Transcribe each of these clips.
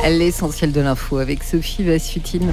L'essentiel de l'info avec Sophie Vassutine.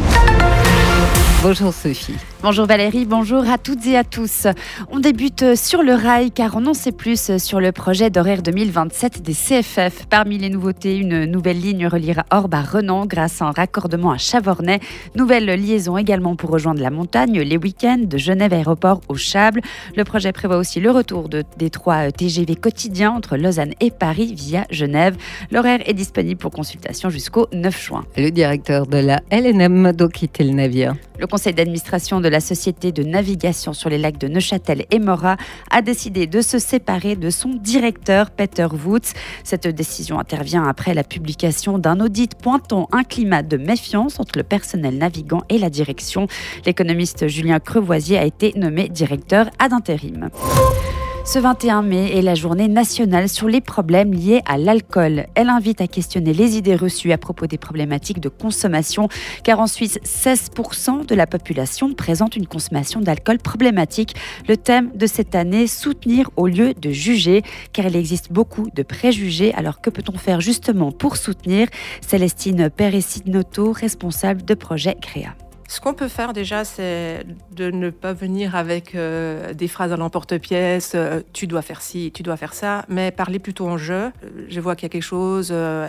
Bonjour Sophie. Bonjour Valérie, bonjour à toutes et à tous. On débute sur le rail car on en sait plus sur le projet d'horaire 2027 des CFF. Parmi les nouveautés, une nouvelle ligne reliera Orbe à Renan grâce à un raccordement à Chavornay. Nouvelle liaison également pour rejoindre la montagne les week-ends de Genève Aéroport au Chables. Le projet prévoit aussi le retour des 3 TGV quotidiens entre Lausanne et Paris via Genève. L'horaire est disponible pour consultation jusqu'au 9 juin. Le directeur de la LNM doit quitter le navire. Le conseil d'administration de la société de navigation sur les lacs de Neuchâtel et Morat a décidé de se séparer de son directeur Peter Woods. Cette décision intervient après la publication d'un audit pointant un climat de méfiance entre le personnel navigant et la direction. L'économiste Julien Crevoisier a été nommé directeur ad intérim. Ce 21 mai est la journée nationale sur les problèmes liés à l'alcool. Elle invite à questionner les idées reçues à propos des problématiques de consommation, car en Suisse, 16% de la population présente une consommation d'alcool problématique. Le thème de cette année, soutenir au lieu de juger, car il existe beaucoup de préjugés. Alors que peut-on faire justement pour soutenir ? Célestine Peressinotto, responsable de projet Créa. Ce qu'on peut faire déjà, c'est de ne pas venir avec des phrases à l'emporte-pièce, tu dois faire ci, tu dois faire ça, mais parler plutôt en jeu. Je vois qu'il y a quelque chose,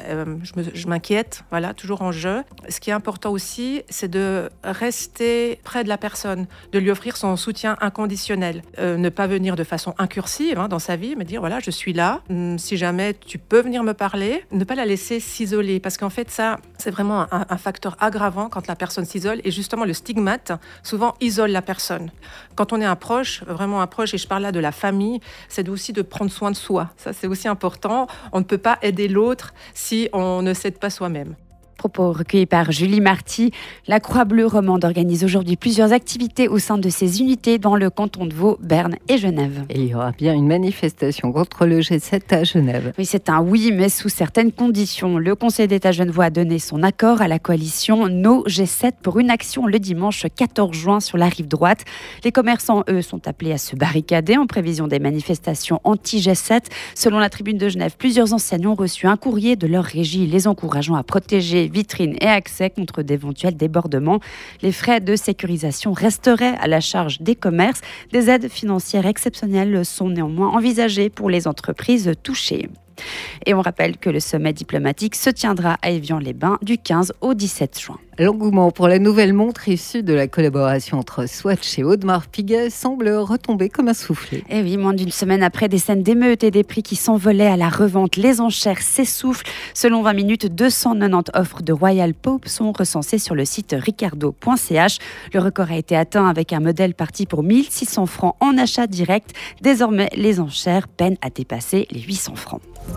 je m'inquiète, voilà, toujours en jeu. Ce qui est important aussi, c'est de rester près de la personne, de lui offrir son soutien inconditionnel. Ne pas venir de façon incursive dans sa vie, mais dire voilà, je suis là, si jamais tu peux venir me parler, ne pas la laisser s'isoler, parce qu'en fait, ça, c'est vraiment un facteur aggravant quand la personne s'isole, et justement, le stigmate, souvent, isole la personne. Quand on est un proche, vraiment un proche, et je parle là de la famille, c'est aussi de prendre soin de soi. Ça, c'est aussi important. On ne peut pas aider l'autre si on ne s'aide pas soi-même. Propos recueillis par Julie Marty. La Croix-Bleue romande organise aujourd'hui plusieurs activités au sein de ses unités dans le canton de Vaud, Berne et Genève. Et il y aura bien une manifestation contre le G7 à Genève. Oui, c'est un oui, mais sous certaines conditions. Le Conseil d'État genevois a donné son accord à la coalition No G7 pour une action le dimanche 14 juin sur la rive droite. Les commerçants, eux, sont appelés à se barricader en prévision des manifestations anti-G7. Selon la Tribune de Genève, plusieurs enseignants ont reçu un courrier de leur régie les encourageant à protéger vitrines et accès contre d'éventuels débordements. Les frais de sécurisation resteraient à la charge des commerces. Des aides financières exceptionnelles sont néanmoins envisagées pour les entreprises touchées. Et on rappelle que le sommet diplomatique se tiendra à Évian-les-Bains du 15 au 17 juin. L'engouement pour la nouvelle montre issue de la collaboration entre Swatch et Audemars Piguet semble retomber comme un soufflet. Et oui, moins d'une semaine après des scènes d'émeutes et des prix qui s'envolaient à la revente, les enchères s'essoufflent. Selon 20 minutes, 290 offres de Royal Pope sont recensées sur le site ricardo.ch. Le record a été atteint avec un modèle parti pour 1600 francs en achat direct. Désormais, les enchères peinent à dépasser les 800 francs.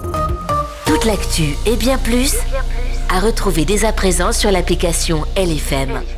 Toute l'actu et bien plus à retrouver dès à présent sur l'application LFM.